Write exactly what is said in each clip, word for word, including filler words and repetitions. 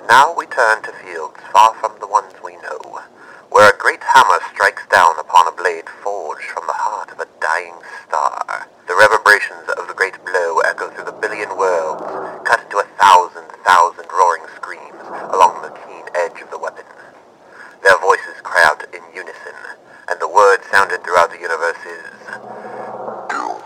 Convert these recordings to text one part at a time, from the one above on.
Now we turn to fields far from the ones we know, where a great hammer strikes down upon a blade forged from the heart of a dying star. The reverberations of the great blow echo through the billion worlds, cut into a thousand thousand roaring screams along the keen edge of the weapon. Their voices cry out in unison, and the word sounded throughout the universe is Doom.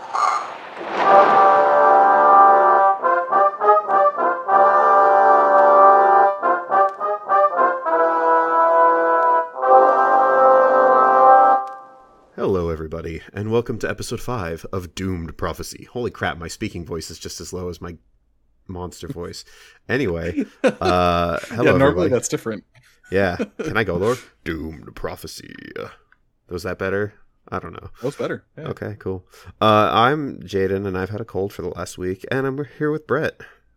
Hello, everybody, and welcome to episode five of Doomed Prophecy. Holy crap, my speaking voice is just as low as my monster voice. Anyway, uh, hello, yeah, normally everybody. That's different. Yeah, can I go, Lord? Doomed Prophecy. Was that better? I don't know. That was better. Yeah. Okay, cool. Uh, I'm Jaden, and I've had a cold for the last week, and I'm here with Brett.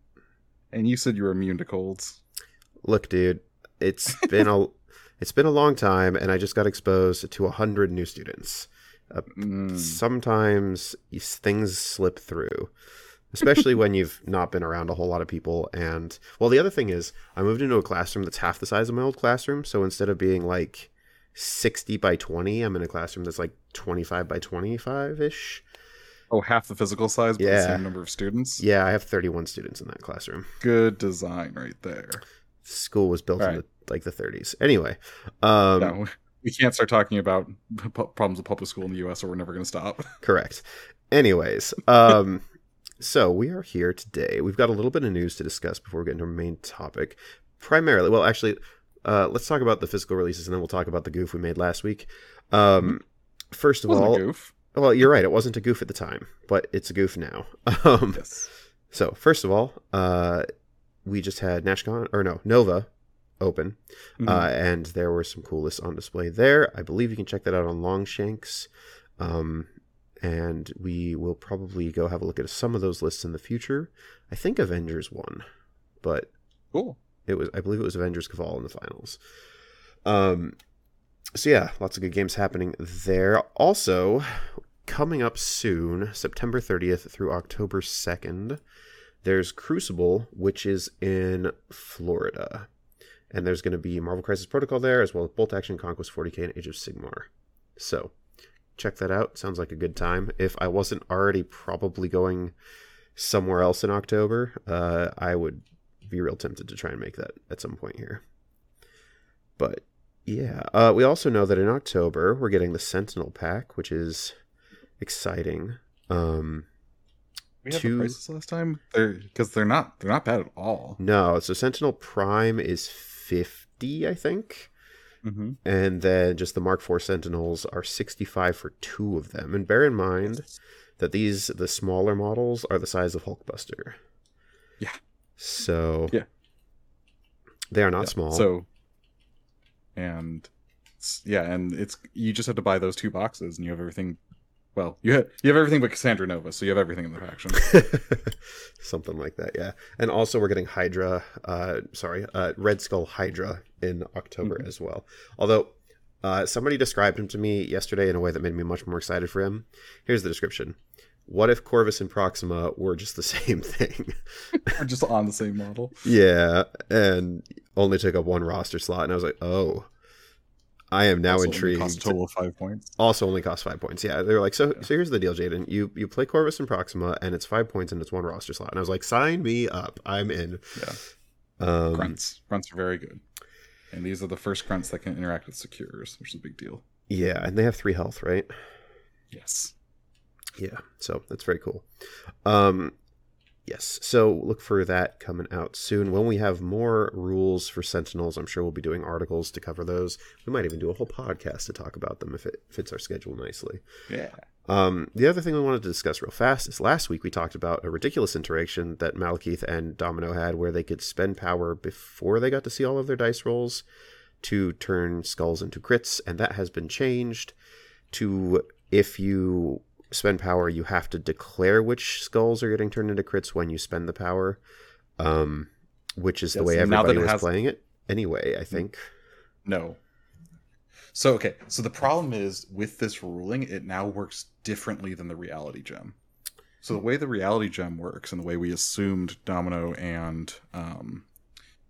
And you said you were immune to colds. Look, dude, it's been a it's been a long time, and I just got exposed to a hundred new students. Uh, Mm. Sometimes things slip through, especially when you've not been around a whole lot of people. And well, the other thing is, I moved into a classroom that's half the size of my old classroom. So instead of being like sixty by twenty, I'm in a classroom that's like twenty-five by twenty-five ish. Oh, half the physical size, but Yeah. the same number of students? Yeah, I have thirty-one students in that classroom. Good design right there. School was built All in right. the, like the thirties. Anyway, um, No, we can't start talking about p- problems with public school in the U S or we're never going to stop. correct. Anyways, um, so we are here today. We've got a little bit of news to discuss before we get into our main topic. Primarily, well, actually, uh, let's talk about the physical releases, and then we'll talk about the goof we made last week. Um, first of Wasn't all, a goof. well, you're right. It wasn't a goof at the time, but it's a goof now. Um, Yes. So, first of all, uh, we just had NashCon, or no, Nova open, Mhm. uh, and there were some cool lists on display there. I believe you can check that out on Longshanks, um, and we will probably go have a look at some of those lists in the future. I think Avengers won, but Cool. it was, I believe it was Avengers Caval in the finals. Um, so yeah, lots of good games happening there. Also, coming up soon, September thirtieth through October second, there's Crucible, which is in Florida. And there's going to be Marvel Crisis Protocol there, as well as Bolt Action, Conquest forty K, and Age of Sigmar. So, check that out. Sounds like a good time. If I wasn't already probably going somewhere else in October, uh, I would be real tempted to try and make that at some point here. But, yeah. Uh, we also know that in October, we're getting the Sentinel pack, which is exciting. Um... We had Two- the prices last time? They're because they're not they're not bad at all. No, so Sentinel Prime is fifty, I think. Mm-hmm. And then just the Mark four Sentinels are sixty-five for two of them. And bear in mind that these, the smaller models, are the size of Hulkbuster. Yeah. So Yeah. they are not Yeah, small. So, and it's, yeah, and it's you just have to buy those two boxes, and you have everything. Well, you have you have everything but Cassandra Nova, so you have everything in the faction. Something like that, yeah. And also we're getting Hydra, uh, sorry, uh, Red Skull Hydra in October Mhm. as well. Although uh, somebody described him to me yesterday in a way that made me much more excited for him. Here's the description. What if Corvus and Proxima were just the same thing? We're just on the same model. Yeah, and only took up one roster slot, and I was like, oh, I am now Also only intrigued. costs a total of five points. Also only costs five points. Yeah, they were like, so Yeah. so here's the deal, Jaden. You you play Corvus and Proxima, and it's five points, and it's one roster slot. And I was like, sign me up. I'm in. Yeah. Um, Grunts. Grunts are very good. And these are the first grunts that can interact with secures, which is a big deal. yeah, and they have three health, right? Yes. Yeah, so that's very cool. Um, yes, so look for that coming out soon. When we have more rules for Sentinels, I'm sure we'll be doing articles to cover those. We might even do a whole podcast to talk about them if it fits our schedule nicely. Yeah. Um, the other thing we wanted to discuss real fast is last week we talked about a ridiculous interaction that Malekith and Domino had where they could spend power before they got to see all of their dice rolls to turn skulls into crits, and that has been changed to if you spend power, you have to declare which skulls are getting turned into crits when you spend the power, um, which is the Yes, way and now that everybody it was has- playing it anyway, I think. No. So, okay. So the problem is with this ruling, it now works differently than the reality gem. So the way the reality gem works and the way we assumed Domino and um,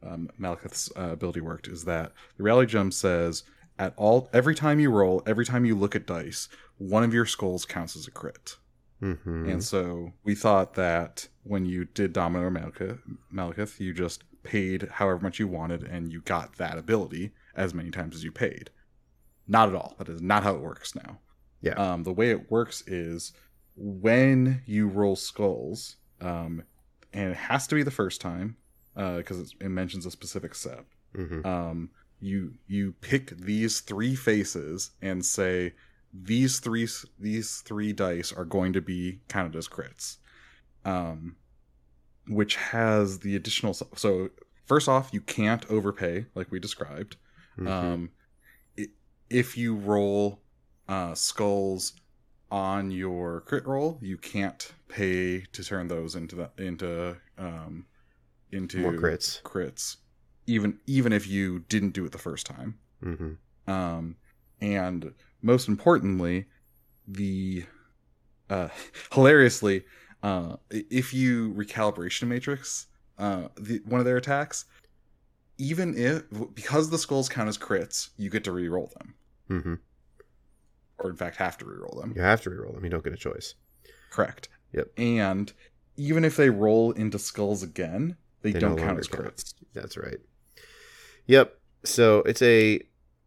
um, Malekith's uh, ability worked is that the reality gem says at all every time you roll, every time you look at dice, one of your skulls counts as a crit. Mm-hmm. And so we thought that when you did Domino or Malekith, Malekith, you just paid however much you wanted and you got that ability as many times as you paid. Not at all. That is not how it works now. Yeah. Um, the way it works is when you roll skulls, um, and it has to be the first time because uh, it mentions a specific set. Mm-hmm. Um, you you pick these three faces and say these three these three dice are going to be counted as crits, um, which has the additional. So first off, you can't overpay like we described. Mm-hmm. Um, it, if you roll uh, skulls on your crit roll, you can't pay to turn those into the, into um, into more crits. Crits, even even if you didn't do it the first time. Mm-hmm. Um, and most importantly, the uh, hilariously, uh, if you recalibration matrix uh, the, one of their attacks, even if because the skulls count as crits, you get to re-roll them. Mm-hmm. Or in fact, have to re-roll them. You have to re-roll them. You don't get a choice. Correct. Yep. And even if they roll into skulls again, they, they don't no count as crits. Count. That's right. Yep. So it's a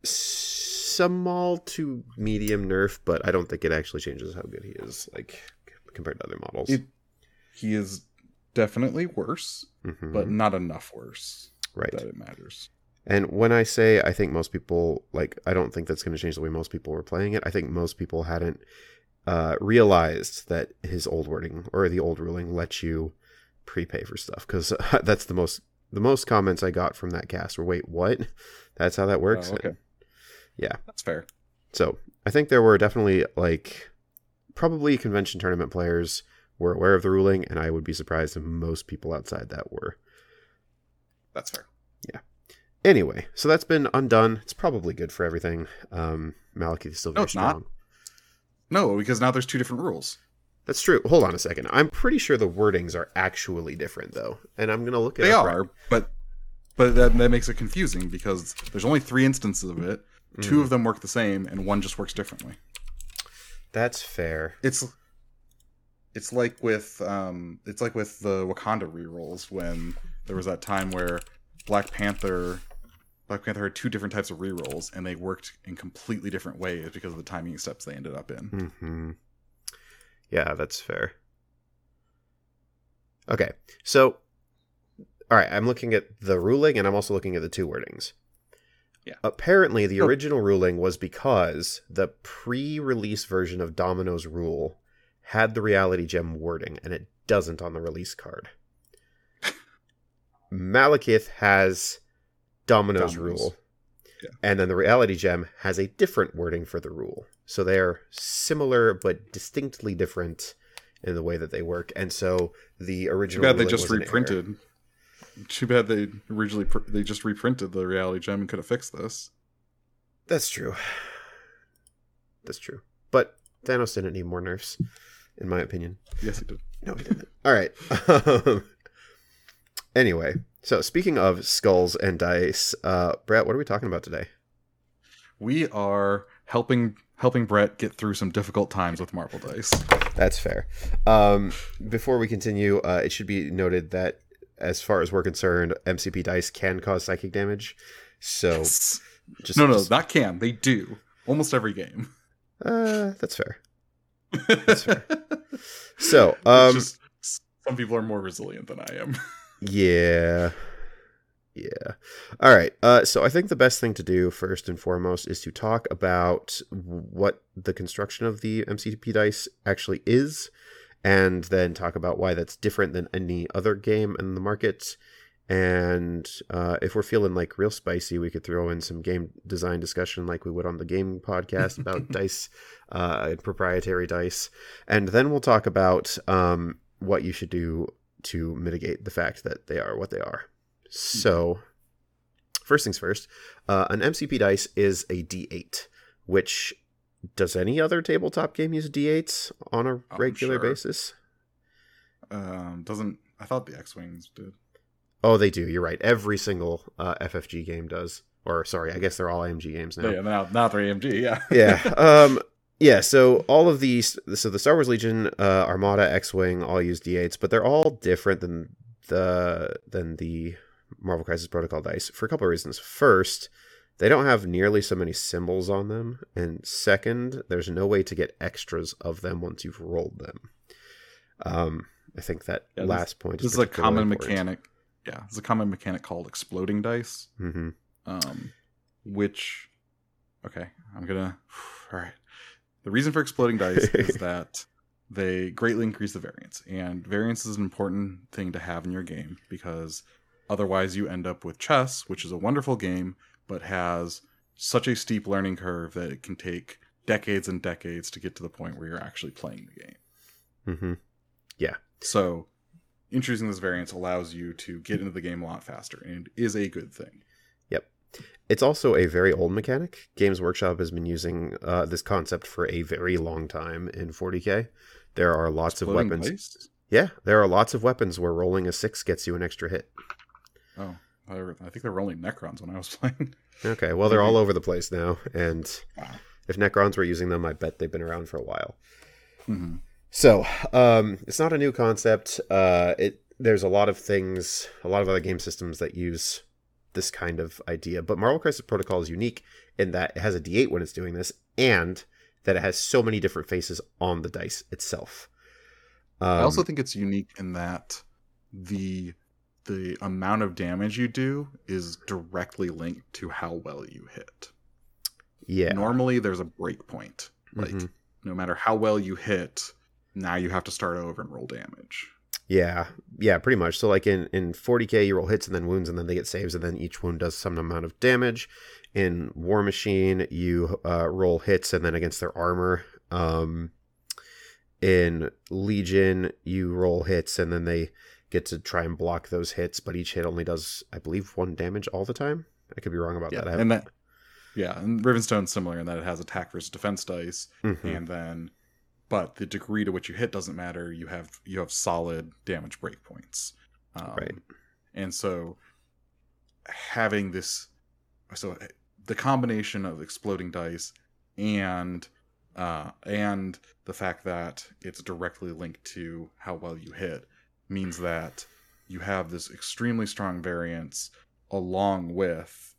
small to medium nerf, but I don't think it actually changes how good he is, like compared to other models. It, he is definitely worse, mm-hmm. but not enough worse, right? That it matters. And when I say I think most people, like, I don't think that's going to change the way most people were playing it. I think most people hadn't uh, realized that his old wording or the old ruling let you prepay for stuff, because that's the most the most comments I got from that cast were, "Wait, what? That's how that works?" Oh, okay. And, yeah, that's fair. So I think there were definitely like probably convention tournament players were aware of the ruling, and I would be surprised if most people outside that were. That's fair. Yeah. Anyway, so that's been undone. It's probably good for everything. Um, Malekith is still very no, it's strong. Not. No, because now there's two different rules. That's true. Hold on a second. I'm pretty sure the wordings are actually different, though, and I'm gonna look it they up. They are, right. but but that that makes it confusing because there's only three instances of it. Mm. Two of them work the same, and one just works differently. That's fair. It's it's like with um it's like with the Wakanda rerolls when there was that time where Black Panther. Black Panther had two different types of rerolls, and they worked in completely different ways because of the timing steps they ended up in. Mm-hmm. Yeah, that's fair. Okay, so, all right, I'm looking at the ruling, and I'm also looking at the two wordings. Yeah. Apparently, the oh. original ruling was because the pre-release version of Domino's rule had the reality gem wording, and it doesn't on the release card. Malekith has Domino's, Domino's. rule, yeah. And then the reality gem has a different wording for the rule. So they're similar but distinctly different in the way that they work. And so the original Too bad they just reprinted. Too bad they originally pr- they just reprinted the reality gem and could have fixed this. That's true. That's true. But Thanos didn't need more nerfs, in my opinion. Yes, he did. No, he didn't. All right. Anyway, so speaking of skulls and dice, uh, Brett, what are we talking about today? We are helping helping Brett get through some difficult times with marble dice. That's fair. Um, before we continue, uh, it should be noted that as far as we're concerned, M C P dice can cause psychic damage. So, yes. just no, no, just, not can. They do almost every game. Uh, that's fair. That's fair. So, um, just, some people are more resilient than I am. Yeah. Yeah. All right. Uh, so I think the best thing to do first and foremost is to talk about what the construction of the M C P dice actually is, and then talk about why that's different than any other game in the market. And uh, if we're feeling like real spicy, we could throw in some game design discussion like we would on the game podcast about dice uh, and proprietary dice. And then we'll talk about um, what you should do to mitigate the fact that they are what they are. So, first things first, uh, an M C P dice is a D eight, which, does any other tabletop game use D eights on a regular sure. basis? Um, doesn't, I thought the X-Wings did. Oh, they do. You're right. Every single uh, F F G game does. Or, sorry, I guess they're all A M G games now. Yeah, now, now they're A M G, yeah. yeah. Um, yeah, so all of these... So the Star Wars Legion, uh, Armada, X-Wing all use D eights, but they're all different than the than the Marvel Crisis Protocol dice for a couple of reasons. First, they don't have nearly so many symbols on them. And second, there's no way to get extras of them once you've rolled them. Um, I think that yeah, last this, point is is This is a common important. mechanic. Yeah, it's a common mechanic called exploding dice. Mm-hmm. Um, which, okay, I'm gonna. All right. The reason for exploding dice is that they greatly increase the variance, and variance is an important thing to have in your game because otherwise you end up with chess, which is a wonderful game, but has such a steep learning curve that it can take decades and decades to get to the point where you're actually playing the game. Mm-hmm. Yeah. So, introducing this variance allows you to get into the game a lot faster, and is a good thing. It's also a very old mechanic. Games Workshop has been using uh, this concept for a very long time in forty K. There are lots Exploding of weapons. dice? Yeah, there are lots of weapons where rolling a six gets you an extra hit. Oh, I think they were only Necrons when I was playing. Okay, well, they're all over the place now. And Wow. if Necrons were using them, I bet they've been around for a while. Mm-hmm. So, um, it's not a new concept. Uh, it There's a lot of things, a lot of other game systems that use this kind of idea, but Marvel Crisis Protocol is unique in that it has a D eight when it's doing this, and that it has so many different faces on the dice itself. Um, I also think it's unique in that the the amount of damage you do is directly linked to how well you hit. yeah, Normally, there's a break point. Like, Mhm. no matter how well you hit, now you have to start over and roll damage. yeah, yeah, pretty much. So, like in in forty K, you roll hits and then wounds, and then they get saves, and then each wound does some amount of damage. In War Machine, you uh, roll hits and then against their armor. Um, in Legion, you roll hits and then they get to try and block those hits, but each hit only does, I believe, one damage all the time. I could be wrong about Yeah, that. I and that, yeah, and Rivenstone's similar in that it has attack versus defense dice, Mhm. and then, but the degree to which you hit doesn't matter. You have you have solid damage breakpoints, um, Right. And so having this, so the combination of exploding dice and uh, and the fact that it's directly linked to how well you hit means that you have this extremely strong variance along with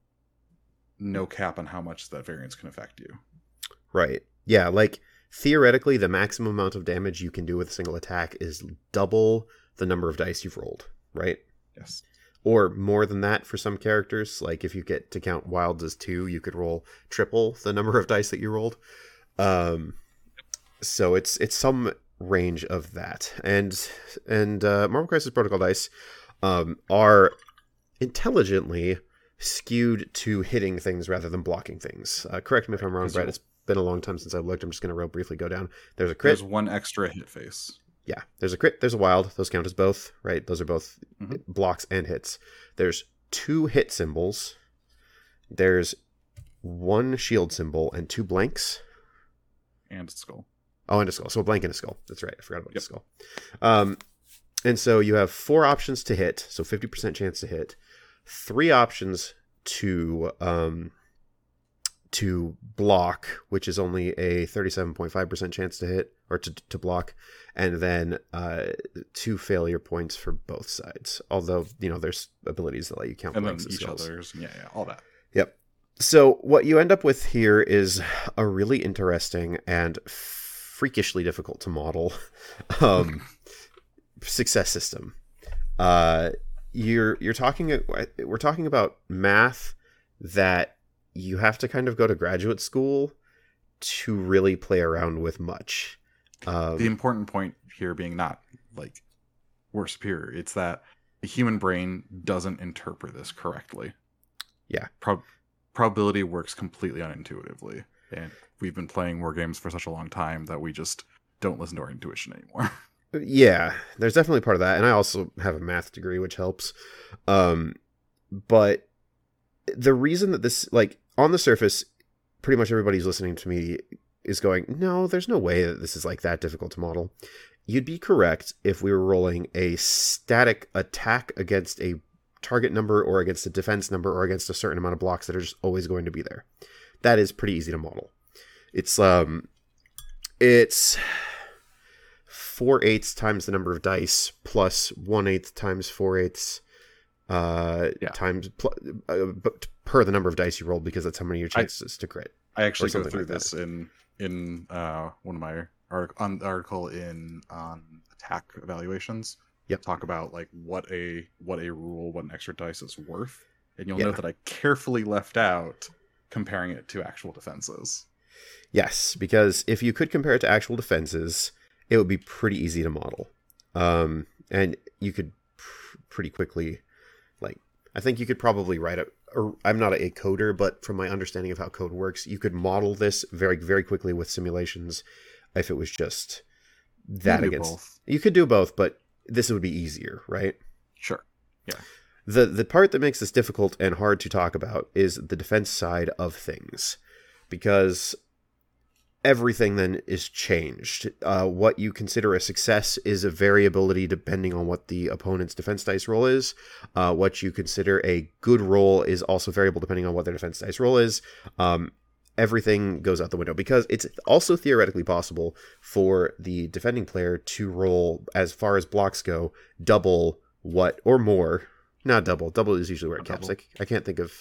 no cap on how much that variance can affect you. Right. Yeah, like theoretically, the maximum amount of damage you can do with a single attack is double the number of dice you've rolled, right? Yes. Or more than that for some characters. Like if you get to count wilds as two, you could roll triple the number of dice that you rolled. Um, so it's it's some range of that. And and uh, Marvel Crisis Protocol dice um, are intelligently skewed to hitting things rather than blocking things. Uh, correct me if I'm wrong, Because Brett. you- It's been a long time since I've looked. I'm just going to real briefly go down. There's a crit. There's one extra hit face. Yeah, there's a crit, there's a wild. Those count as both, right? Those are both Mhm. blocks and hits. There's two hit symbols. There's one shield symbol and two blanks. And skull. Oh, and a skull. So a blank and a skull. That's right. I forgot about Yep. the skull. Um, and so you have four options to hit. So fifty percent chance to hit. Three options to um, to block, which is only a thirty-seven point five percent chance to hit or to, to block. And then uh, two failure points for both sides. Although, you know, there's abilities that let you count And then blanks and each skulls. other's. Yeah, yeah, all that. Yep. So what you end up with here is a really interesting and freakishly difficult to model um, success system. Uh, you're you're talking we're talking about math that you have to kind of go to graduate school to really play around with much. Um, The important point here being not like we're superior. It's that the human brain doesn't interpret this correctly. Yeah. Prob- probability works completely unintuitively. And we've been playing war games for such a long time that we just don't listen to our intuition anymore. Yeah, there's definitely part of that. And I also have a math degree, which helps. Um, but the reason that this, like, on the surface, pretty much everybody's listening to me is going, no, there's no way that this is, like, that difficult to model. You'd be correct if we were rolling a static attack against a target number or against a defense number or against a certain amount of blocks that are just always going to be there. That is pretty easy to model. It's um, it's four eighths times the number of dice plus one eighth times four eighths uh, yeah. times pl- uh, per the number of dice you rolled, because that's how many your chances I, to crit. I actually go through like this that. in in uh, one of my art- on article in on attack evaluations. Yep. Talk about like what a what a rule, what an extra dice is worth, and you'll yeah. note that I carefully left out comparing it to actual defenses. Yes, because if you could compare it to actual defenses, it would be pretty easy to model, um, and you could pr- pretty quickly, like I think you could probably write a. Or I'm not a coder, but from my understanding of how code works, you could model this very very quickly with simulations. If it was just that you against, both. You could do both, but this would be easier, right? Sure. Yeah. The the part that makes this difficult and hard to talk about is the defense side of things, because everything then is changed. Uh, what you consider a success is a variability depending on what the opponent's defense dice roll is. Uh, what you consider a good roll is also variable depending on what their defense dice roll is. Um, everything goes out the window, because it's also theoretically possible for the defending player to roll, as far as blocks go, double what or more. Not double. Double is usually where it caps. Like, I can't think of.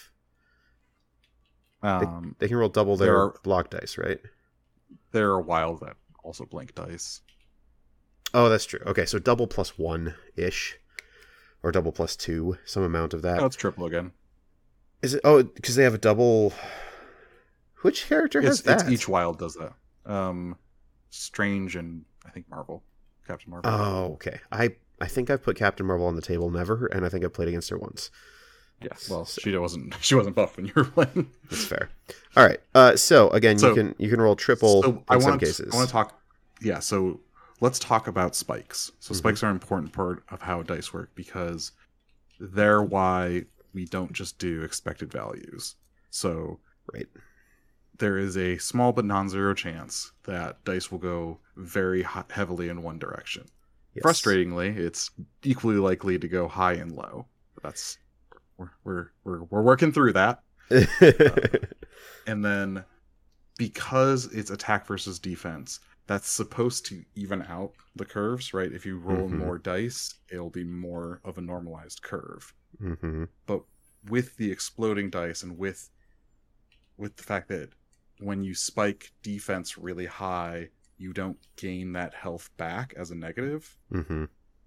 Um, they, they can roll double their are, block dice, right? There are wild that also blink dice. Oh, that's true. Okay, so double plus one ish, or double plus two, some amount of that. Oh, it's triple again. Is it? Oh, because they have a double. Which character has it's, that? It's each wild does that. Um, Strange and I think Marvel, Captain Marvel. Oh, okay. I I think I've put Captain Marvel on the table, never, and I think I played against her once. Yeah, well, so, she wasn't she wasn't buff when you were playing. That's fair. All right. Uh, so again, so, you can you can roll triple so in I some want, cases. I want to talk. Yeah. So let's talk about spikes. So Mm-hmm. spikes are an important part of how dice work, because they're why we don't just do expected values. So right. There is a small but non-zero chance that dice will go very hot, heavily in one direction. Yes. Frustratingly, it's equally likely to go high and low. But that's we're we're we're, we're working through that. uh, and then because it's attack versus defense, that's supposed to even out the curves, right? If you roll mm-hmm. more dice, it'll be more of a normalized curve. Mm-hmm. But with the exploding dice and with with the fact that when you spike defense really high, you don't gain that health back as a negative. Mm-hmm.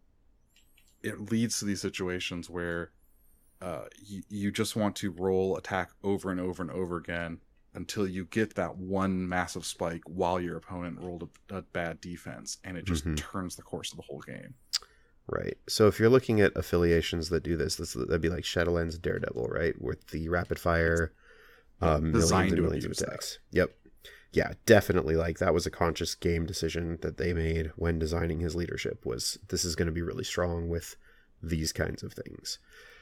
It leads to these situations where uh, you, you just want to roll attack over and over and over again until you get that one massive spike while your opponent rolled a, a bad defense, and it just mm-hmm. turns the course of the whole game. Right. So if you're looking at affiliations that do this, this that'd be like Shadowlands Daredevil, right? With the rapid fire, um, millions and millions of attacks. That. Yep. Yeah, definitely. Like that was a conscious game decision that they made when designing his leadership. Was this is going to be really strong with these kinds of things.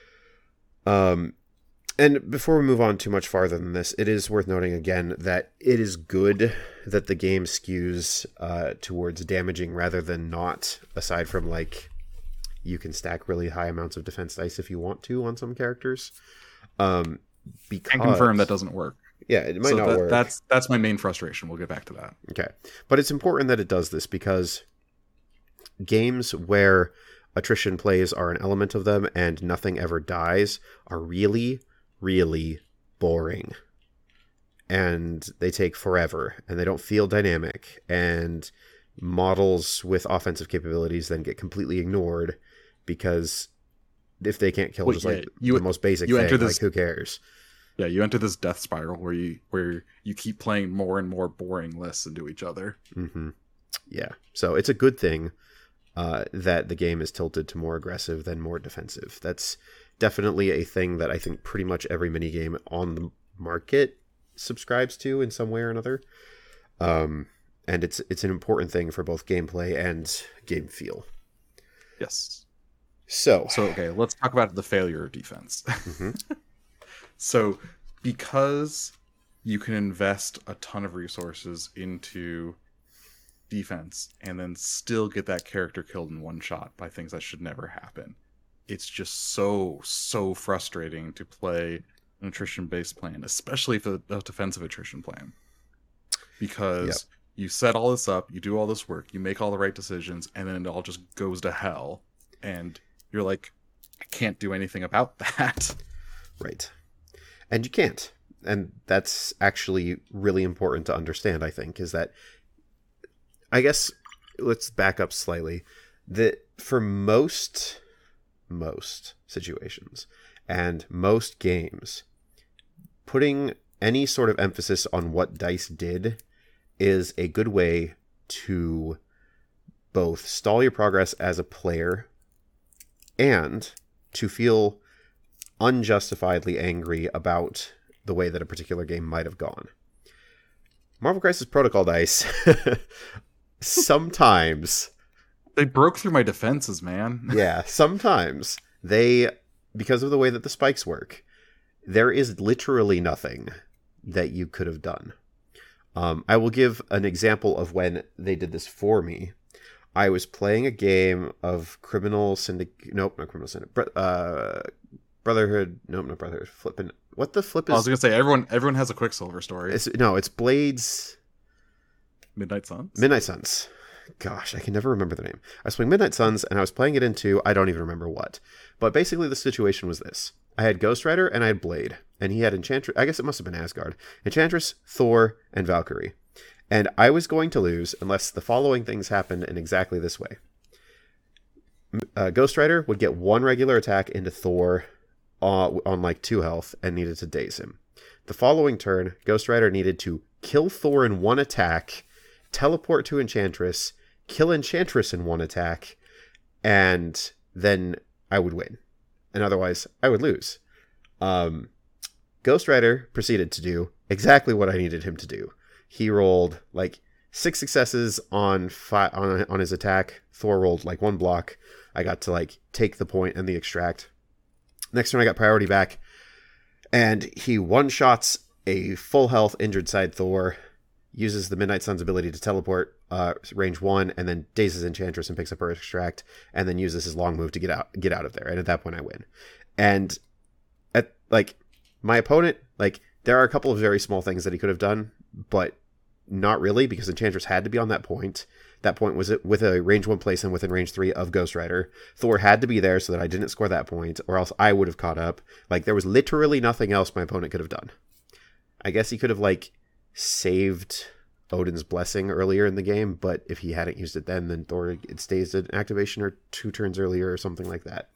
Um, and before we move on too much farther than this, it is worth noting again that it is good that the game skews uh, towards damaging rather than not. Aside from like, you can stack really high amounts of defense dice if you want to on some characters. Um, because and confirm that doesn't work. Yeah, it might so not that, work. That's that's my main frustration. We'll get back to that. Okay. But it's important that it does this because games where attrition plays are an element of them and nothing ever dies are really, really boring. And they take forever and they don't feel dynamic. And models with offensive capabilities then get completely ignored because if they can't kill well, just yeah, like you, the most basic you thing, enter this, like who cares? Yeah, you enter this death spiral where you where you keep playing more and more boring lists into each other. Mm-hmm. Yeah, so it's a good thing uh, that the game is tilted to more aggressive than more defensive. That's definitely a thing that I think pretty much every minigame on the market subscribes to in some way or another. Um, and it's it's an important thing for both gameplay and game feel. Yes. So, so okay, let's talk about the failure of defense. Mm-hmm. So, because you can invest a ton of resources into defense and then still get that character killed in one shot by things that should never happen. It's just so, so frustrating to play an attrition-based plan, especially if a, a defensive attrition plan. Because yep. you set all this up, you do all this work, you make all the right decisions, and then it all just goes to hell. And you're like, I can't do anything about that. Right. And you can't. And that's actually really important to understand, I think, is that, I guess, let's back up slightly, that for most, most situations and most games, putting any sort of emphasis on what dice did is a good way to both stall your progress as a player and to feel unjustifiedly angry about the way that a particular game might have gone. Marvel Crisis Protocol dice sometimes they broke through my defenses, man. Yeah, sometimes they, because of the way that the spikes work, there is literally nothing that you could have done. Um, I will give an example of when they did this for me. I was playing a game of Criminal Syndicate. Nope, not Criminal Syndicate. Uh, Brotherhood. Nope, not Brotherhood. Flipping. What the flip is? I was gonna say everyone. Everyone has a Quicksilver story. It's, no, it's Blades. Midnight Suns. Midnight Suns. Gosh, I can never remember the name. I was playing Midnight Suns, and I was playing it into I don't even remember what. But basically, the situation was this: I had Ghost Rider and I had Blade, and he had Enchantress. I guess it must have been Asgard. Enchantress, Thor, and Valkyrie. And I was going to lose unless the following things happened in exactly this way. Uh, Ghost Rider would get one regular attack into Thor on, on like two health and needed to daze him. The following turn, Ghost Rider needed to kill Thor in one attack, teleport to Enchantress, kill Enchantress in one attack, and then I would win. And otherwise, I would lose. Um, Ghost Rider proceeded to do exactly what I needed him to do. He rolled like six successes on fi- on on his attack. Thor rolled like one block. I got to like take the point and the extract. Next turn I got priority back, and he one-shots a full health injured side Thor, uses the Midnight Sun's ability to teleport uh, range one, and then dazes Enchantress and picks up her extract, and then uses his long move to get out get out of there. And at that point I win. And at like my opponent, like there are a couple of very small things that he could have done, but not really, because Enchantress had to be on that point. That point was it with a range one place and within range three of Ghost Rider. Thor had to be there so that I didn't score that point, or else I would have caught up. Like, there was literally nothing else my opponent could have done. I guess he could have, like, saved Odin's Blessing earlier in the game, but if he hadn't used it then, then Thor, it stays an activation or two turns earlier or something like that.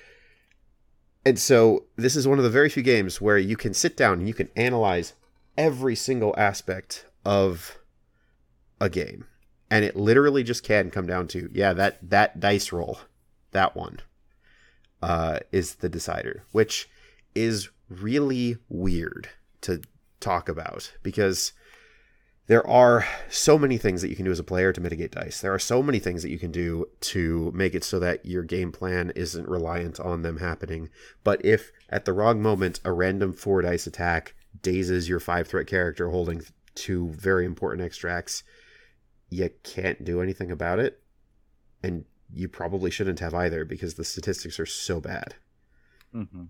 And so, this is one of the very few games where you can sit down and you can analyze every single aspect of a game, and it literally just can come down to, yeah, that that dice roll, that one uh is the decider, which is really weird to talk about, because there are so many things that you can do as a player to mitigate dice. There are so many things that you can do to make it so that your game plan isn't reliant on them happening. But if at the wrong moment a random four dice attack dazes your five threat character holding two very important extracts, you can't do anything about it, and you probably shouldn't have either, because the statistics are so bad. Mm-hmm.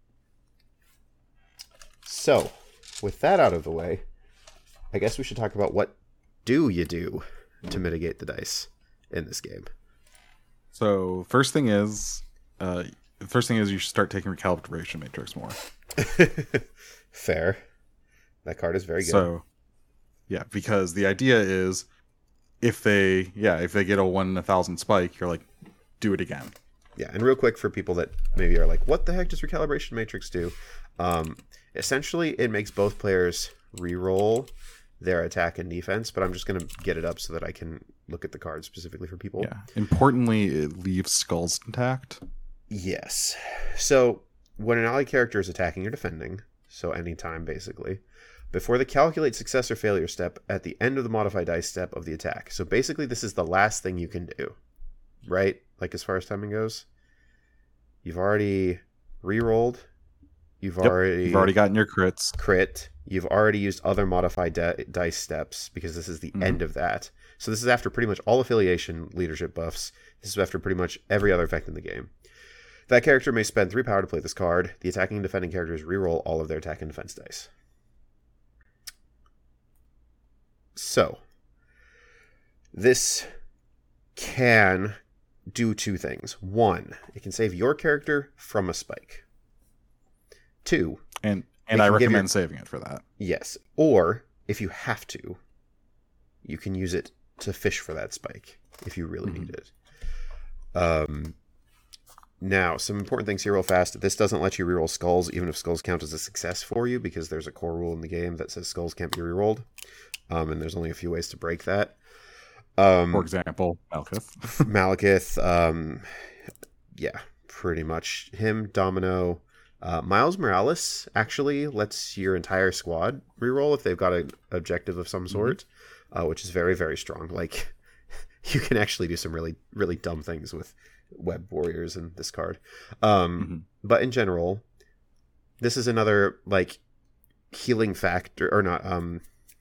So, with that out of the way, I guess we should talk about what do you do to mitigate the dice in this game. So, first thing is, uh, the first thing is you should start taking Recalibration Matrix more. Fair. That card is very good. So, yeah, because the idea is, if they, yeah, if they get a one in a thousand spike, you're like, do it again. Yeah, and real quick for people that maybe are like, what the heck does Recalibration Matrix do? Um, essentially, it makes both players re-roll their attack and defense, but I'm just going to get it up so that I can look at the card specifically for people. Yeah. Importantly, it leaves skulls intact. Yes. So, when an ally character is attacking or defending, so anytime basically, before the calculate success or failure step at the end of the modify dice step of the attack. So basically this is the last thing you can do, right? Like as far as timing goes, you've already re-rolled, you've yep. already you've already gotten your crits, crit, you've already used other modify di- dice steps, because this is the mm-hmm. end of that. So this is after pretty much all affiliation leadership buffs. This is after pretty much every other effect in the game. That character may spend three power to play this card. The attacking and defending characters reroll all of their attack and defense dice. So, this can do two things. One, it can save your character from a spike. Two, And and I recommend your... saving it for that. Yes. Or, if you have to, you can use it to fish for that spike if you really mm-hmm. need it. Um... Now, some important things here real fast. This doesn't let you reroll skulls, even if skulls count as a success for you, because there's a core rule in the game that says skulls can't be rerolled. Um, and there's only a few ways to break that. Um, for example, Malekith. Malekith, um, yeah, pretty much. Him, Domino. Uh, Miles Morales actually lets your entire squad reroll if they've got an objective of some sort, mm-hmm. uh, which is very, very strong. Like, you can actually do some really, really dumb things with web warriors in this card. Um, mm-hmm. But in general, this is another, like, healing factor, or not, um,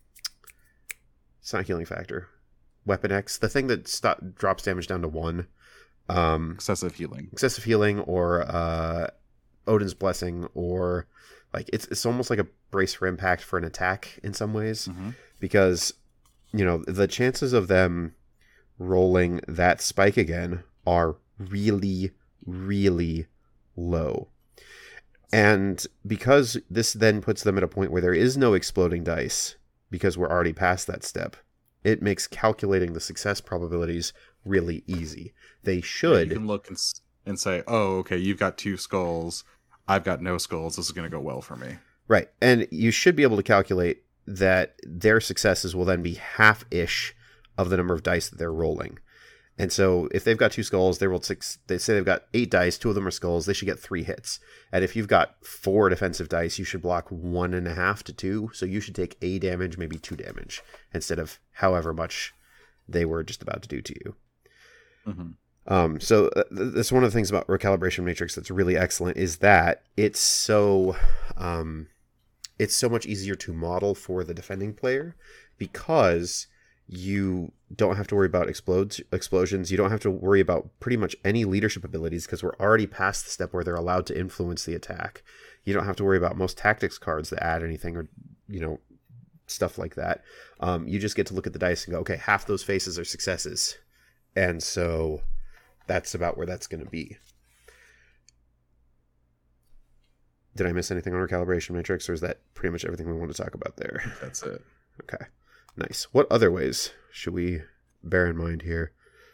it's not healing factor. Weapon X, the thing that stop, drops damage down to one. Um, excessive healing. Excessive healing, or uh, Odin's Blessing, or, like, it's it's almost like a brace for impact for an attack in some ways. Mm-hmm. Because, you know, the chances of them rolling that spike again are really, really low. And because this then puts them at a point where there is no exploding dice, because we're already past that step, it makes calculating the success probabilities really easy. They should... Yeah, you can look and, and say, oh, okay, you've got two skulls, I've got no skulls, this is going to go well for me. Right, and you should be able to calculate that their successes will then be half-ish of the number of dice that they're rolling. And so if they've got two skulls, they rolled six. They say they've got eight dice. Two of them are skulls. They should get three hits. And if you've got four defensive dice, you should block one and a half to two. So you should take a damage, maybe two damage, instead of however much they were just about to do to you. Mm-hmm. Um, so th- that's one of the things about Recalibration Matrix that's really excellent, is that it's so um, it's so much easier to model for the defending player, because you don't have to worry about explodes, explosions. You don't have to worry about pretty much any leadership abilities, because we're already past the step where they're allowed to influence the attack. You don't have to worry about most tactics cards that add anything, or, you know, stuff like that. Um, you just get to look at the dice and go, okay, half those faces are successes. And so that's about where that's going to be. Did I miss anything on Recalibration Matrix, or is that pretty much everything we want to talk about there? That's it. Okay. Nice. What other ways should we bear in mind here?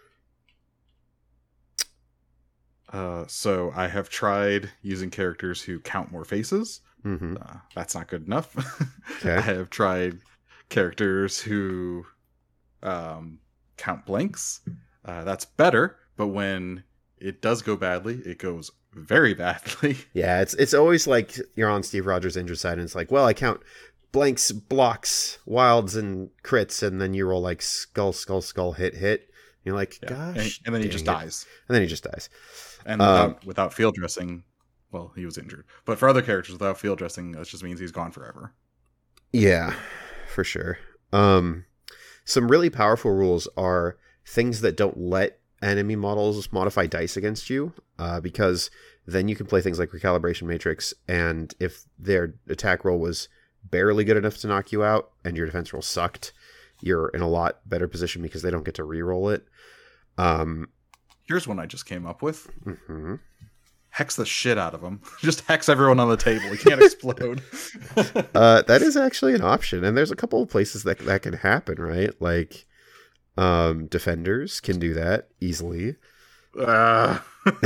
Uh, so I have tried using characters who count more faces. Mm-hmm. Uh, that's not good enough. Okay. I have tried characters who um, count blanks. Uh, that's better, but when it does go badly, it goes very badly. Yeah, it's it's always like you're on Steve Rogers' injured side, and it's like, well, I count blanks, blocks, wilds, and crits, and then you roll like skull, skull, skull, hit, hit. And you're like, yeah. gosh, and, and then he just it. dies. And then he just dies. And um, without, without field dressing, well, he was injured. But for other characters, without field dressing, that just means he's gone forever. Yeah, for sure. Um, some really powerful rules are things that don't let enemy models modify dice against you, uh, because then you can play things like Recalibration Matrix, and if their attack roll was barely good enough to knock you out and your defense roll sucked, you're in a lot better position because they don't get to re-roll it. Um, Here's one I just came up with. Mm-hmm. Hex the shit out of them. Just hex everyone on the table. He can't explode. uh, that is actually an option, and there's a couple of places that that can happen, right? Like, um, defenders can do that easily. Uh.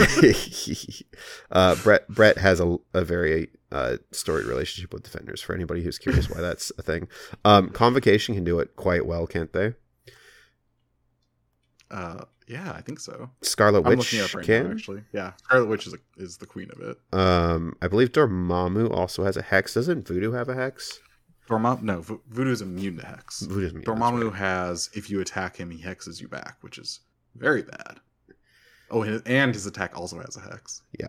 uh, Brett Brett has a, a very uh, storied relationship with defenders, for anybody who's curious why that's a thing. Um, Convocation can do it quite well, can't they? Uh, yeah, I think so. Scarlet I'm Witch looking it up right can now, actually. Yeah, Scarlet Witch is a, is the queen of it. Um, I believe Dormammu also has a hex. Doesn't Voodoo have a hex? Dormammu, no, v- Voodoo is immune to hex. Voodoo's immune. Dormammu right. has, if you attack him, he hexes you back, which is very bad. Oh, his, and his attack also has a hex. Yeah.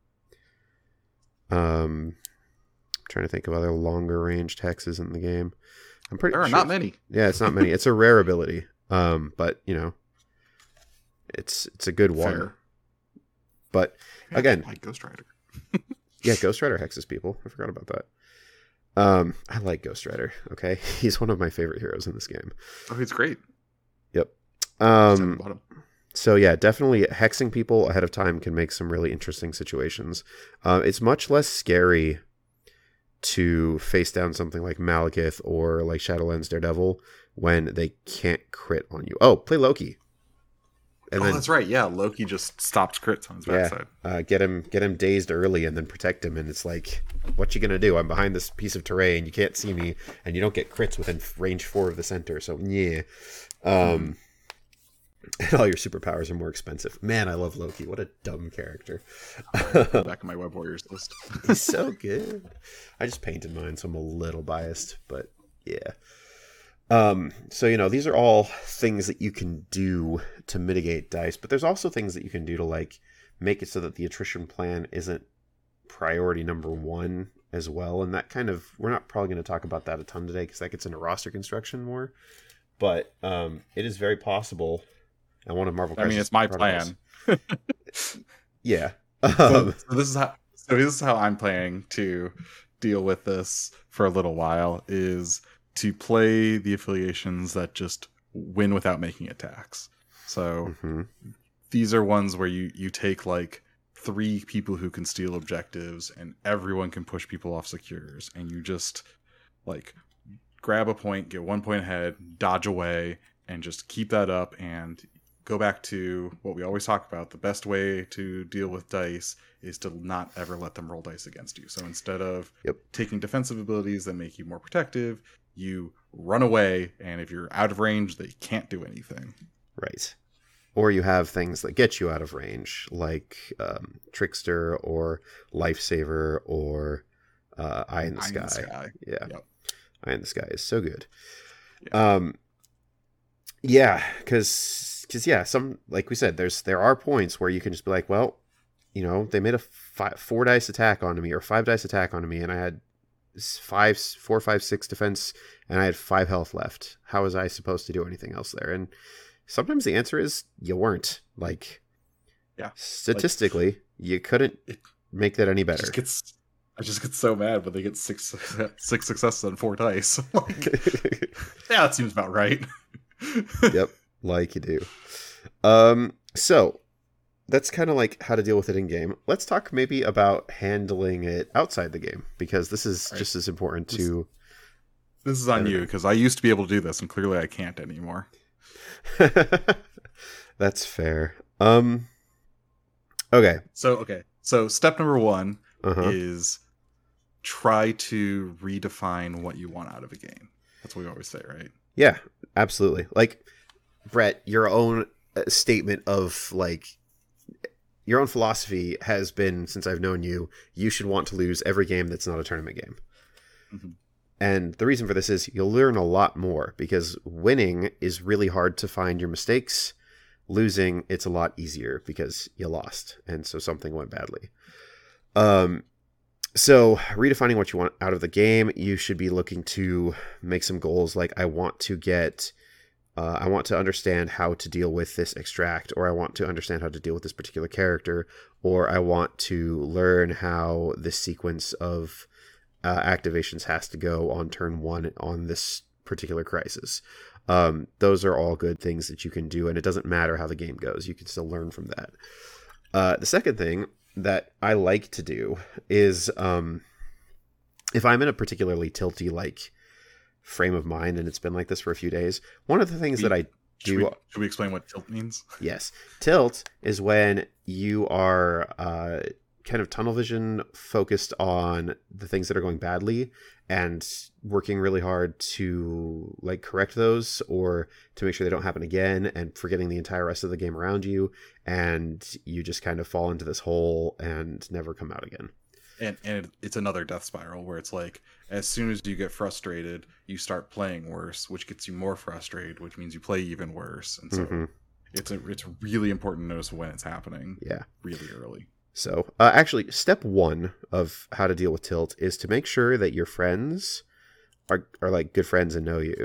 Um, I'm trying to think of other longer ranged hexes in the game. I'm pretty. There are sure not many. Yeah, it's not many. It's a rare ability. Um, but you know, it's it's a good one. Fair. But Yeah, again, like Ghost Rider. yeah, Ghost Rider hexes people. I forgot about that. Um, I like Ghost Rider. Okay, he's one of my favorite heroes in this game. Oh, he's great. Yep. Just haven't Um, bought him. so yeah, definitely hexing people ahead of time can make some really interesting situations. Uh, it's much less scary to face down something like Malekith or like Shadowlands Daredevil when they can't crit on you. Oh, play Loki. And oh, then, that's right. Yeah, Loki just stops crits on his yeah, backside. uh, get him, get him dazed early, and then protect him. And it's like, what you gonna do? I'm behind this piece of terrain. You can't see me, and you don't get crits within range four of the center. So yeah, um, and all your superpowers are more expensive. Man, I love Loki. What a dumb character. Back in my Web Warriors list. He's so good. I just painted mine, so I'm a little biased, but yeah. Um, so, you know, these are all things that you can do to mitigate dice, but there's also things that you can do to, like, make it so that the attrition plan isn't priority number one as well. And that kind of, we're not probably going to talk about that a ton today because that gets into roster construction more. But um, it is very possible. And one of Marvel I mean, Crisis it's my Chronicles- plan. Yeah. so, Um, so this is how. So this is how I'm planning to deal with this for a little while. Is to play the affiliations that just win without making attacks. So mhm. these are ones where you you take like three people who can steal objectives and everyone can push people off secures, and you just like grab a point, get one point ahead, dodge away, and just keep that up and go back to what we always talk about. The best way to deal with dice is to not ever let them roll dice against you. So instead of Yep. taking defensive abilities that make you more protective, you run away, and if you're out of range, they can't do anything. Right. Or you have things that get you out of range, like um, Trickster or Lifesaver or uh, Eye in the Eye in Sky. the Sky. Yeah. Yep. Eye in the Sky is so good. Yeah. Um, yeah, because because yeah, some like we said, there's there are points where you can just be like, well, you know, they made a five, four dice attack onto me or five dice attack onto me, and I had five, four, five, six defense, and I had five health left. How was I supposed to do anything else there? And sometimes the answer is you weren't. Like, Yeah, statistically, like, you couldn't it, make that any it better. just gets, I just get so mad when they get six six successes on four dice. Like, yeah, that seems about right. Yep, like you do. Um, so that's kind of like how to deal with it in game. Let's talk maybe about handling it outside the game, because this is Right. just as important This- to. This is on Everything. you, because I used to be able to do this, and clearly I can't anymore. That's fair. Um. Okay. So, okay. So, step number one Uh-huh. is try to redefine what you want out of a game. That's what we always say, right? Yeah, absolutely. Like, Brett, your own uh, statement of like your own philosophy has been, since I've known you, you should want to lose every game that's not a tournament game. Mhm. And the reason for this is you'll learn a lot more, because winning is really hard to find your mistakes. Losing, it's a lot easier because you lost, and so something went badly. Um, so redefining what you want out of the game, you should be looking to make some goals like, I want to get, uh, I want to understand how to deal with this extract, or I want to understand how to deal with this particular character, or I want to learn how this sequence of uh, activations has to go on turn one on this particular crisis. Um, those are all good things that you can do, and it doesn't matter how the game goes. You can still learn from that. Uh, the second thing that I like to do is, um, if I'm in a particularly tilty like frame of mind, and it's been like this for a few days, one of the things We- that I Should do, we, should we explain what tilt means? yes, tilt is when you are uh, kind of tunnel vision focused on the things that are going badly and working really hard to like correct those, or to make sure they don't happen again, and forgetting the entire rest of the game around you, and you just kind of fall into this hole and never come out again. And and it, it's another death spiral where it's like, as soon as you get frustrated, you start playing worse, which gets you more frustrated, which means you play even worse. And so Mhm. it's a, it's really important to notice when it's happening Yeah. really early. So, uh, actually, step one of how to deal with tilt is to make sure that your friends are, are like good friends and know you.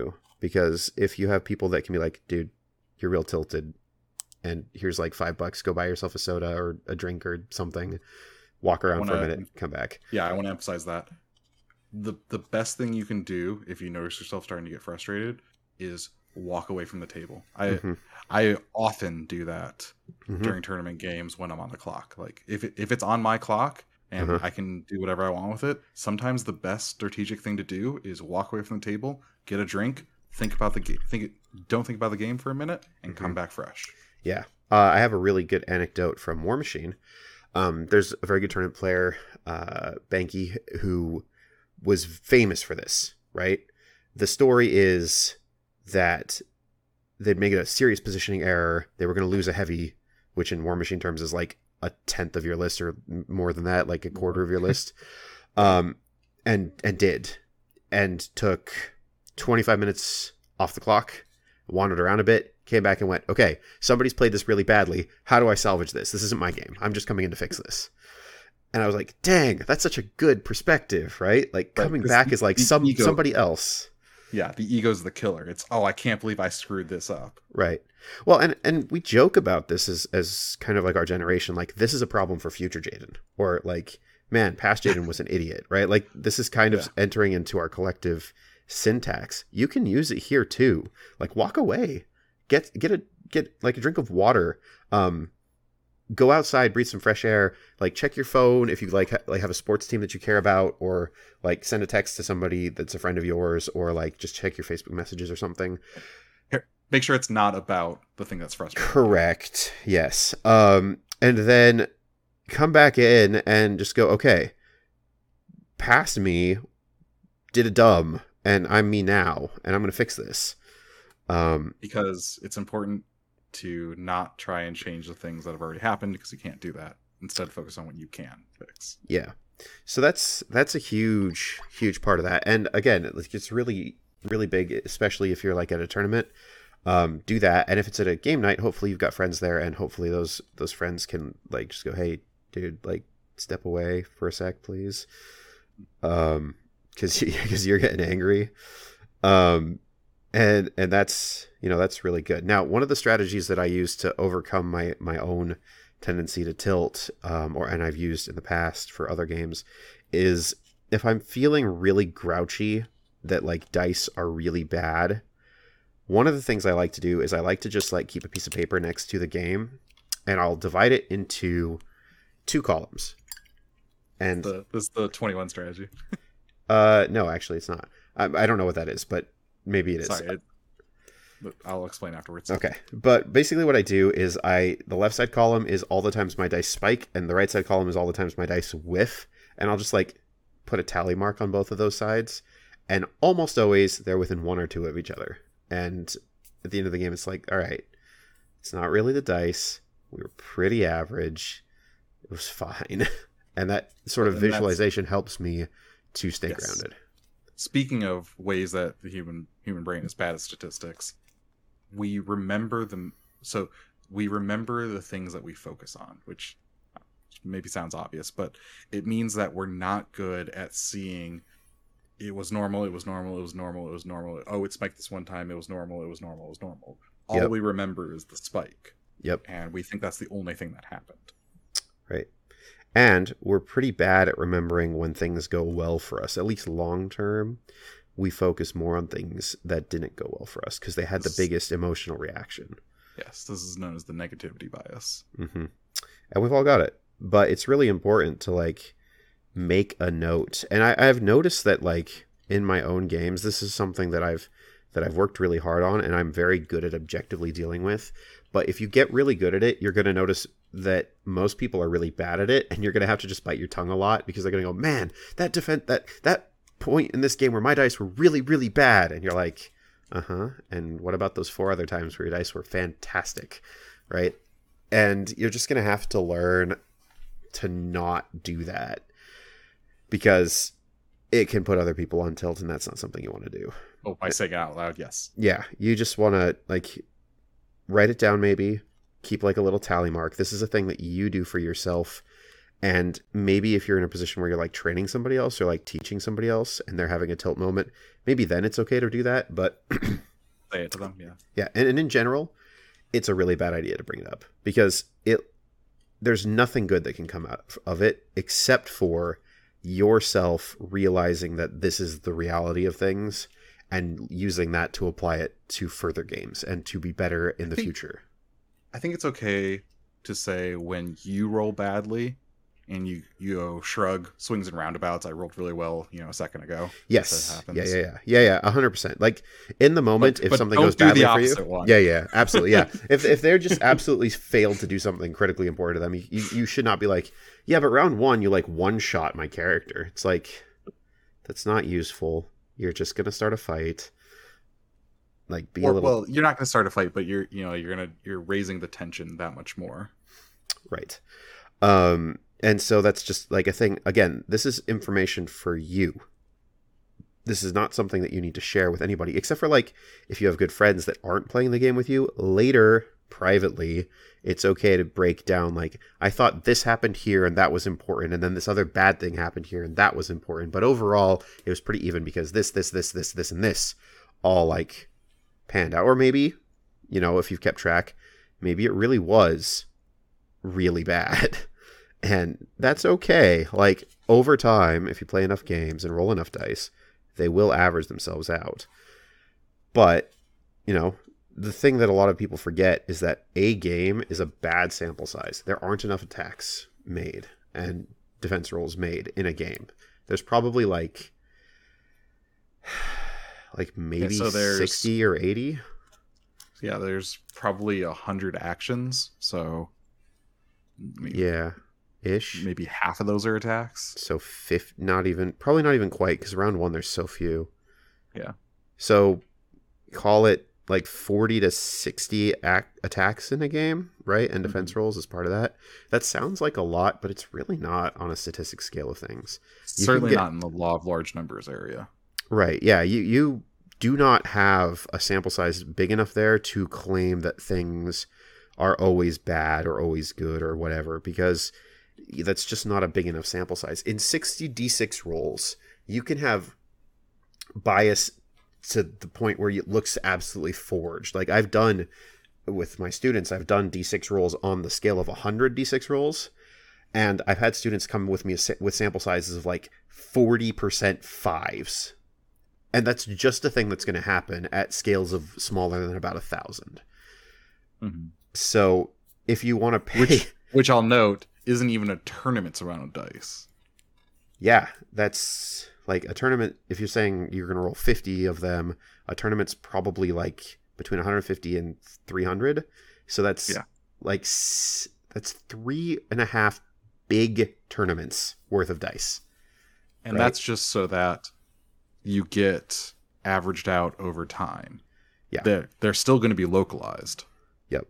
because if you have people that can be like, dude, you're real tilted, and here's like five bucks, go buy yourself a soda or a drink or something, walk around wanna, for a minute, come back. Yeah, I want to emphasize that. The the best thing you can do if you notice yourself starting to get frustrated is walk away from the table. I mm-hmm. I often do that mm-hmm. during tournament games when I'm on the clock. Like if it, if it's on my clock and uh-huh. I can do whatever I want with it, sometimes the best strategic thing to do is walk away from the table, get a drink, think about the game, think don't think about the game for a minute, and mm-hmm. come back fresh. Yeah, uh, I have a really good anecdote from War Machine. Um, there's a very good tournament player, uh, Banky, who was famous for this, right? The story is that they'd make a serious positioning error. They were going to lose a heavy, which in War Machine terms is like a tenth of your list or more than that, like a quarter of your list. Um, and, and did, and took twenty-five minutes off the clock, wandered around a bit, came back and went, okay, somebody's played this really badly. How do I salvage this? This isn't my game. I'm just coming in to fix this. And I was like, dang, that's such a good perspective, right? Like coming right, back is like some ego, somebody else. Yeah, the ego's the killer. It's, oh, I can't believe I screwed this up. Right. Well, and, and we joke about this as, as kind of like our generation, like this is a problem for future Jaden. Or like, man, past Jaden was an idiot, right? Like this is kind of yeah. entering into our collective syntax. You can use it here too. Like walk away. Get get a get like a drink of water. Um Go outside, breathe some fresh air, like check your phone if you like ha- like have a sports team that you care about, or like send a text to somebody that's a friend of yours, or like just check your Facebook messages or something. Here, make sure it's not about the thing that's frustrating. Correct. Yes. Um, and then come back in and just go, okay, past me did a dumb, and I'm me now, and I'm going to fix this. Um, because it's important to not try and change the things that have already happened, because you can't do that. Instead, focus on what you can fix. Yeah. So that's that's a huge, huge part of that. And again, it's really, really big, especially if you're like at a tournament. Um, do that. And if it's at a game night, hopefully you've got friends there, and hopefully those those friends can like just go, hey, dude, like step away for a sec, please. Um, because because you're getting angry. Um, and and that's you know that's really good. Now, one of the strategies that I use to overcome my my own tendency to tilt, um, or and I've used in the past for other games, is if I'm feeling really grouchy that like dice are really bad. One of the things I like to do is I like to just like keep a piece of paper next to the game, and I'll divide it into two columns. And the, this is the twenty-one strategy. uh, no, actually, it's not. I, I don't know what that is, but maybe it is. Sorry, it, I'll explain afterwards. Okay, but basically, what I do is I the left side column is all the times my dice spike, and the right side column is all the times my dice whiff, and I'll just like put a tally mark on both of those sides, and almost always they're within one or two of each other. And at the end of the game, it's like, all right, it's not really the dice. We were pretty average. It was fine. And that sort of and visualization helps me to stay yes. grounded. Speaking of ways that the human human brain is bad at statistics, we remember them. So we remember the things that we focus on, which maybe sounds obvious, but it means that we're not good at seeing it was normal, it was normal, it was normal, it was normal. Oh, it spiked this one time, it was normal, it was normal, it was normal. All yep. we remember is the spike. Yep. And we think that's the only thing that happened. Right. And we're pretty bad at remembering when things go well for us. At least long term, we focus more on things that didn't go well for us because they had this, the biggest emotional reaction. Yes, this is known as the negativity bias. Mm-hmm. And we've all got it. But it's really important to like make a note. And I, I've noticed that like in my own games, this is something that I've that I've worked really hard on and I'm very good at objectively dealing with. But if you get really good at it, you're going to notice that most people are really bad at it, and you're going to have to just bite your tongue a lot because they're going to go, man, that defense, that that point in this game where my dice were really, really bad. And you're like, uh-huh. And what about those four other times where your dice were fantastic, right? And you're just going to have to learn to not do that because it can put other people on tilt, and that's not something you want to do. Oh, by saying it out loud, yes. Yeah, you just want to like write it down maybe. Keep like a little tally mark. This is a thing that you do for yourself. And maybe if you're in a position where you're like training somebody else or like teaching somebody else and they're having a tilt moment, maybe then it's okay to do that. But say it to them. Yeah. Yeah, and, and in general, it's a really bad idea to bring it up because it there's nothing good that can come out of it except for yourself realizing that this is the reality of things and using that to apply it to further games and to be better in the think- future. I think it's okay to say when you roll badly and you you know, shrug swings and roundabouts. I rolled really well, you know, a second ago. Yes. Yeah, yeah, yeah. Yeah, yeah, one hundred percent. Like in the moment But- if but something don't goes do the badly for you. opposite one. Yeah, yeah, absolutely. Yeah. if if they're just absolutely failed to do something critically important to them, you, you you should not be like, "Yeah, but round one you like one shot my character." It's like that's not useful. You're just going to start a fight. Like be Or, a little well, you're not going to start a fight, but you're you know you're gonna you're raising the tension that much more. right. Um and so that's just like a thing. Again, this is information for you. This is not something that you need to share with anybody, except for like if you have good friends that aren't playing the game with you later privately. It's okay to break down like, I thought this happened here and that was important, and then this other bad thing happened here and that was important, but overall it was pretty even because this, this, this, this, this, and this all like panned out. Or maybe, you know, if you've kept track, maybe it really was really bad. And that's okay. Like over time, if you play enough games and roll enough dice, they will average themselves out. But, you know, the thing that a lot of people forget is that a game is a bad sample size. There aren't enough attacks made and defense rolls made in a game. There's probably like like maybe so there's- sixty or eighty. Yeah, there's probably a hundred actions, so I mean, Yeah, ish. maybe half of those are attacks. So fifty, not even, probably not even quite, because round one there's so few. Yeah. So call it like forty to sixty ac- attacks in a game, right? And defense Mm-hmm. rolls is part of that. That sounds like a lot, but it's really not on a statistic scale of things. You can Certainly get- not in the law of large numbers area. Right. Yeah. You you do not have a sample size big enough there to claim that things are always bad or always good or whatever, because that's just not a big enough sample size. In sixty d six rolls, you can have bias to the point where it looks absolutely forged. Like I've done with my students, I've done d six rolls on the scale of one hundred d six rolls. And I've had students come with me with sample sizes of like forty percent fives. And that's just a thing that's going to happen at scales of smaller than about a thousand. Mm-hmm. So if you want to pay, Which, which I'll note isn't even a tournament's amount of dice. yeah, that's like a tournament. If you're saying you're going to roll fifty of them, a tournament's probably like between one hundred fifty and three hundred. So that's Yeah. like s- that's three and a half big tournaments worth of dice. And Right. that's just so that you get averaged out over time. Yeah. They're, they're still going to be localized. Yep.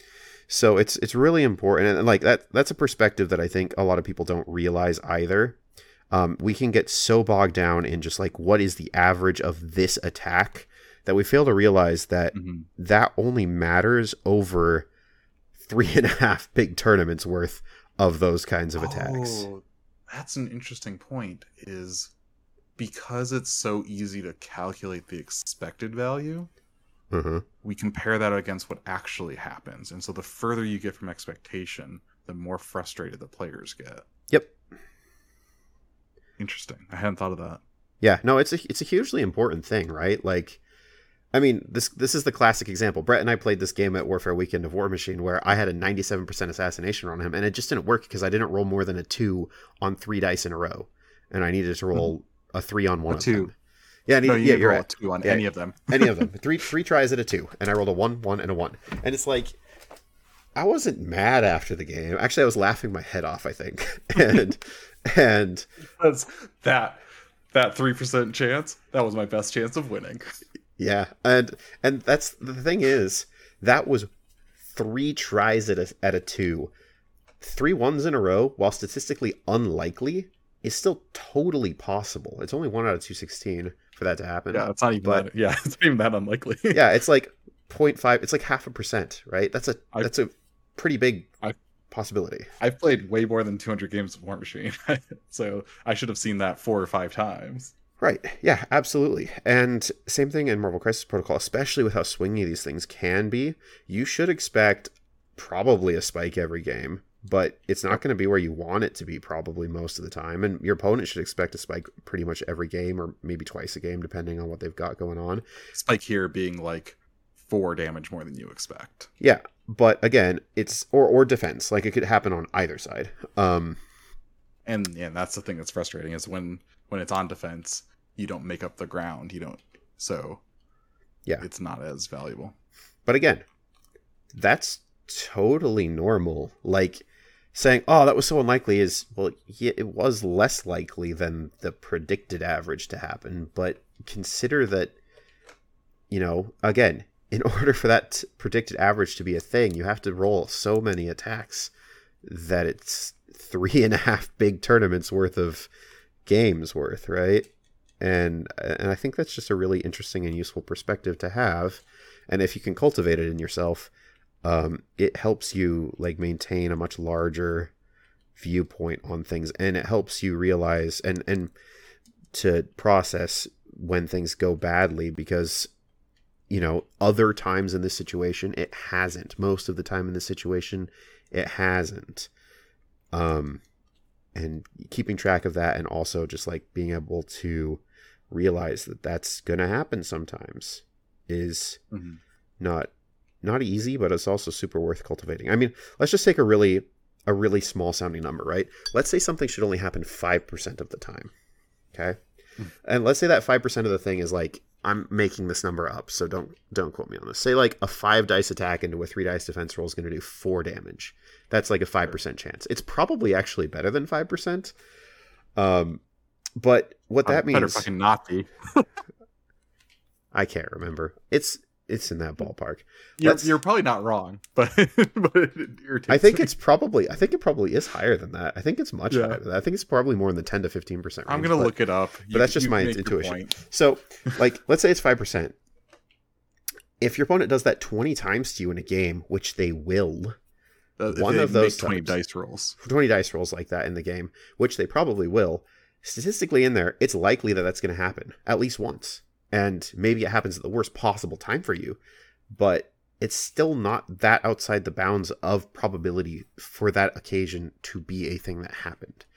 So it's it's really important, and like that that's a perspective that I think a lot of people don't realize either. Um, we can get so bogged down in just like what is the average of this attack that we fail to realize that Mm-hmm. that only matters over three and a half big tournaments worth of those kinds of attacks. Oh, that's an interesting point. Is because it's so easy to calculate the expected value, Uh-huh. we compare that against what actually happens. And so the further you get from expectation, the more frustrated the players get. Yep. Interesting. I hadn't thought of that. Yeah, no, it's a it's a hugely important thing, right? Like, I mean, this this is the classic example. Brett and I played this game at Warfare Weekend of War Machine where I had a ninety-seven percent assassination on him, and it just didn't work because I didn't roll more than a two on three dice in a row, and I needed to roll a three on one A of two. them. Yeah, and No, he- you yeah, can you're roll right. a two on Yeah. any of them. Any of them, three three tries at a two, and I rolled a one, one, and a one, and it's like I wasn't mad after the game. Actually, I was laughing my head off. I think, and and That's that that three percent chance. That was my best chance of winning. yeah, and and that's the thing is that was three tries at a at a two, three ones in a row, while statistically unlikely, is still totally possible. It's only one out of two sixteen for that to happen. Yeah, it's not even But- that. Yeah, it's not even that unlikely. Yeah, it's like zero point five. It's like half a percent, right? That's a I- that's a pretty big I- possibility. I've played way more than two hundred games of War Machine, so I should have seen that four or five times. Right. Yeah, absolutely. And same thing in Marvel Crisis Protocol, especially with how swingy these things can be. You should expect probably a spike every game, but it's not going to be where you want it to be probably most of the time. And your opponent should expect a spike pretty much every game, or maybe twice a game, depending on what they've got going on. Spike here being like four damage more than you expect. Yeah. But again, it's, or, or defense. Like it could happen on either side. Um, And yeah, that's the thing that's frustrating is when, when it's on defense, you don't make up the ground. You don't, so yeah, it's not as valuable. But again, that's totally normal. Like saying, oh, that was so unlikely is, well, yeah, it was less likely than the predicted average to happen. But consider that, you know, again, in order for that predicted average to be a thing, you have to roll so many attacks that it's three and a half big tournaments worth of games worth, right? And and I think that's just a really interesting and useful perspective to have. And if you can cultivate it in yourself, um, it helps you like maintain a much larger viewpoint on things, and it helps you realize and and to process when things go badly, because you know, other times in this situation it hasn't. Most of the time in this situation it hasn't. Um, and keeping track of that, and also just like being able to realize that that's going to happen sometimes is mm-hmm. not not easy, but it's also super worth cultivating. I mean, let's just take a really a really small sounding number, right? Let's say something should only happen five percent of the time. Okay? Mm-hmm. And let's say that five percent of the thing is like, I'm making this number up, so don't don't quote me on this. Say like a five dice attack into a three dice defense roll is going to do four damage. That's like a five percent chance. It's probably actually better than five percent. Um, but what that I'd means... Better fucking not be. I can't remember. It's it's in that ballpark. You're, you're probably not wrong, but, but it irritates I think me. it's probably... I think it probably is higher than that. I think it's much Yeah. higher than that. I think it's probably more in the ten to fifteen percent range. I'm going to look it up. But You- that's just you my make your intuition. point. So, like, let's say it's five percent. If your opponent does that twenty times to you in a game, which they will... Uh, if One they of those make twenty times. dice rolls. twenty dice rolls like that in the game, which they probably will, statistically in there, it's likely that that's going to happen at least once. And maybe it happens at the worst possible time for you, but it's still not that outside the bounds of probability for that occasion to be a thing that happened.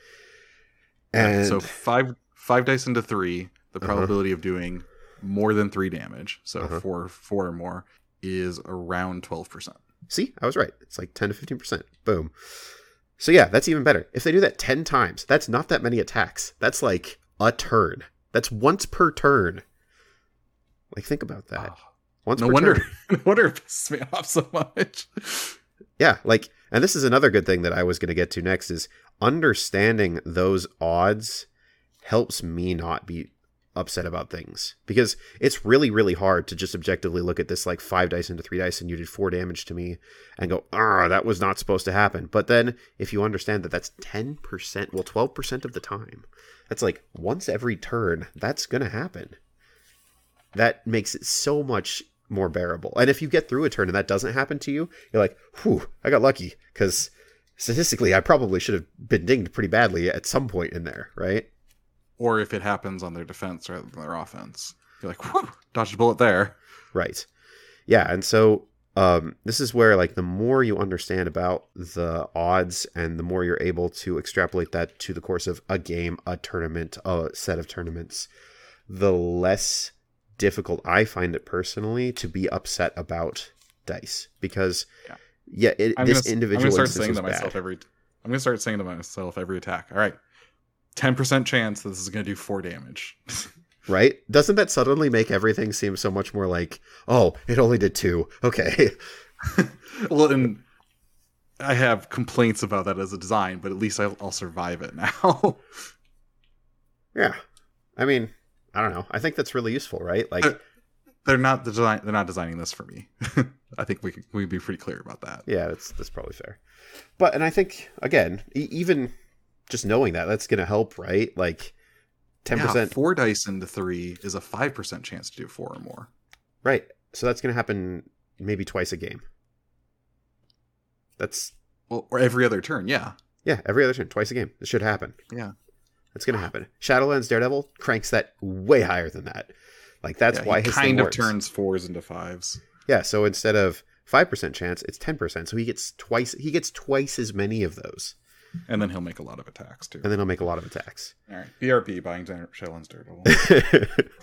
And so five five dice into three, the Uh-huh. probability of doing more than three damage, so Uh-huh. four four or more, is around twelve percent. see, I was right. It's like ten to fifteen percent. Boom. So yeah, that's even better. If they do that ten times, that's not that many attacks. That's like a turn. That's once per turn. Like, think about that. Oh, Once no per wonder, turn. no wonder it pisses me off so much. Yeah, like, and this is another good thing that I was going to get to next is understanding those odds helps me not be upset about things, because it's really, really hard to just objectively look at this like five dice into three dice and you did four damage to me and go, ah, that was not supposed to happen. But then if you understand that that's ten percent, well, twelve percent of the time, that's like once every turn, that's going to happen. That makes it so much more bearable. And if you get through a turn and that doesn't happen to you, you're like, whew, I got lucky, because statistically I probably should have been dinged pretty badly at some point in there, right? Or if it happens on their defense rather than their offense, you're like, whew, dodged a bullet there. Right. Yeah, and so um, this is where like the more you understand about the odds and the more you're able to extrapolate that to the course of a game, a tournament, a set of tournaments, the less difficult I find it personally to be upset about dice, because yeah, yeah it, I'm this gonna, individual I'm gonna start instance saying was to myself bad. every. I'm gonna start saying to myself every attack. All right, ten percent chance that this is gonna do four damage. Right? Doesn't that suddenly make everything seem so much more like, oh, it only did two? Okay. Well, and I have complaints about that as a design, but at least I'll, I'll survive it now. Yeah. I mean, I don't know. I think that's really useful, right? Like, Uh, they're not the design. They're not designing this for me. I think we can, we can be pretty clear about that. yeah, that's that's probably fair. But and I think again, e- even just knowing that, that's going to help, right? Like ten Yeah, percent, four dice into three is a five percent chance to do four or more. right? So that's going to happen maybe twice a game. That's Well, or every other turn. Yeah, yeah, every other turn, twice a game. This should happen. yeah. That's going to happen. Shadowlands Daredevil cranks that way higher than that. Like, that's yeah, why he his kind thing of works. turns fours into fives. Yeah, so instead of five percent chance, it's ten percent. So he gets twice he gets twice as many of those. And then he'll make a lot of attacks, too. And then he'll make a lot of attacks. All right. B R B, buying Shadowlands Daredevil.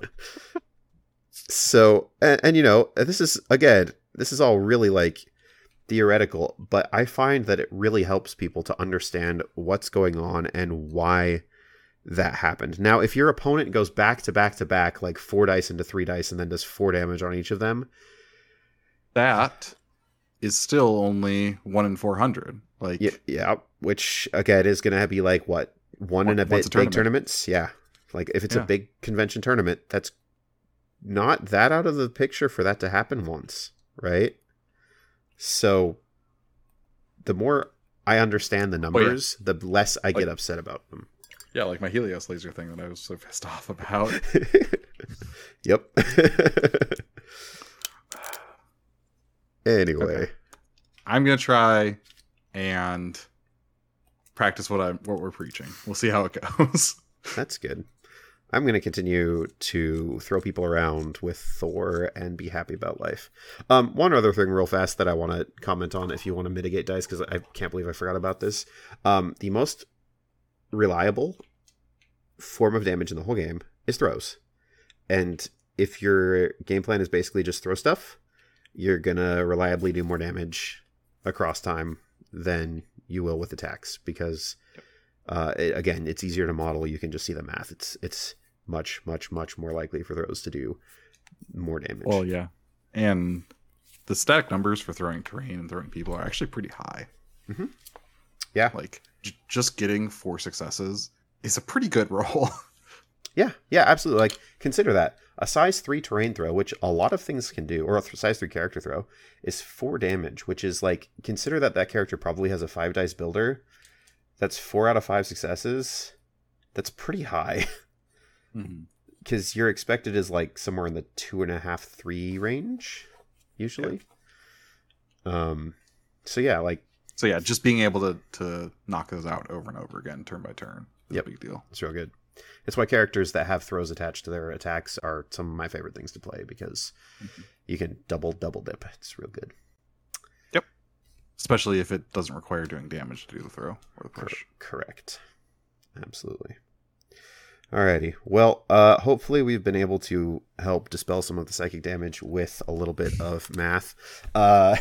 So, and, and, you know, this is, again, this is all really, like, theoretical, but I find that it really helps people to understand what's going on and why that happened. Now, if your opponent goes back to back to back, like four dice into three dice, and then does four damage on each of them, that is still only one in four hundred. Like, yeah, yeah, which again is going to be like what one in a bit a tournament. big tournaments. Yeah, like if it's Yeah. a big convention tournament, that's not that out of the picture for that to happen once, right? So the more I understand the numbers, oh, yeah. the less I like, get upset about them. Yeah, like my Helios laser thing that I was so pissed off about. Yep. Anyway, okay. I'm gonna try and practice what I what we're preaching. We'll see how it goes. That's good. I'm going to continue to throw people around with Thor and be happy about life. Um, one other thing real fast that I want to comment on if you want to mitigate dice, because I can't believe I forgot about this. Um, the most reliable form of damage in the whole game is throws. And if your game plan is basically just throw stuff, you're going to reliably do more damage across time than you will with attacks, because... Uh, it, again, it's easier to model. You can just see the math. It's it's much, much, much more likely for those to do more damage. Well, yeah. And the static numbers for throwing terrain and throwing people are actually pretty high. Mm-hmm. Yeah. Like, j- just getting four successes is a pretty good roll. yeah, yeah, absolutely. Like, consider that. A size three terrain throw, which a lot of things can do, or a th- size three character throw, is four damage, which is like, consider that that character probably has a five dice builder. That's four out of five successes. That's pretty high. Because mm-hmm. your expected is like somewhere in the two and a half, three range, usually. Yeah. Um. So yeah, like. So yeah, just being able to to knock those out over and over again, turn by turn, is yep. a big deal. It's real good. It's why characters that have throws attached to their attacks are some of my favorite things to play, because mm-hmm. you can double double dip. It's real good. Especially if it doesn't require doing damage to do the throw or the push. Correct. Absolutely. Alrighty. Well, uh, hopefully we've been able to help dispel some of the psychic damage with a little bit of math. Uh,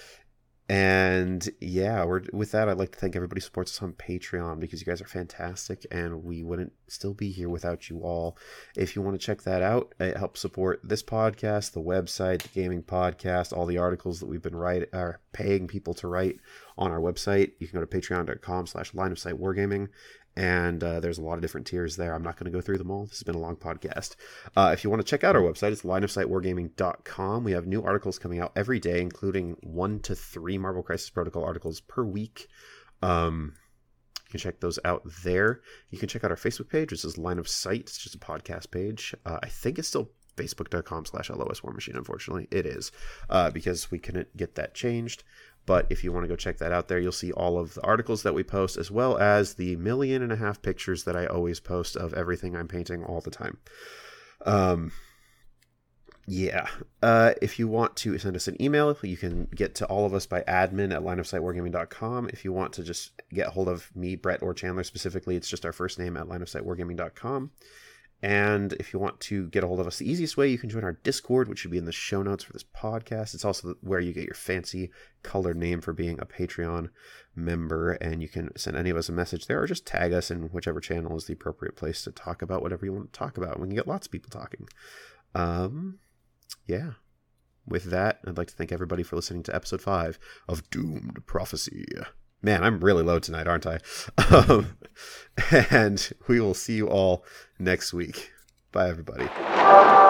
and yeah, we're with that. I'd like to thank everybody who supports us on Patreon, because you guys are fantastic, and we wouldn't still be here without you all. If you want to check that out, it helps support this podcast, the website, the gaming podcast, all the articles that we've been writing, are paying people to write on our website. You can go to patreon.com slash line of sight wargaming. And uh, there's a lot of different tiers there. I'm not going to go through them all. This has been a long podcast. Uh, if you want to check out our website, it's line of sight wargaming dot com. We have new articles coming out every day, including one to three Marvel Crisis Protocol articles per week. Um, you can check those out there. You can check out our Facebook page, which is Line of Sight. It's just a podcast page. Uh, I think it's still facebook.com slash LOS War Machine, unfortunately. It is, uh, because we couldn't get that changed. But if you want to go check that out there, you'll see all of the articles that we post, as well as the million and a half pictures that I always post of everything I'm painting all the time. Um, yeah. Uh, if you want to send us an email, you can get to all of us by admin at line of sight wargaming dot com. If you want to just get hold of me, Brett, or Chandler specifically, it's just our first name at line of sight wargaming dot com. And if you want to get a hold of us, the easiest way, you can join our Discord, which should be in the show notes for this podcast. It's also where you get your fancy colored name for being a Patreon member, and you can send any of us a message there, or just tag us in whichever channel is the appropriate place to talk about whatever you want to talk about. We can get lots of people talking. Um, yeah. With that, I'd like to thank everybody for listening to episode five of Doomed Prophecy. Man, I'm really low tonight, aren't I? Um, and we will see you all next week. Bye, everybody.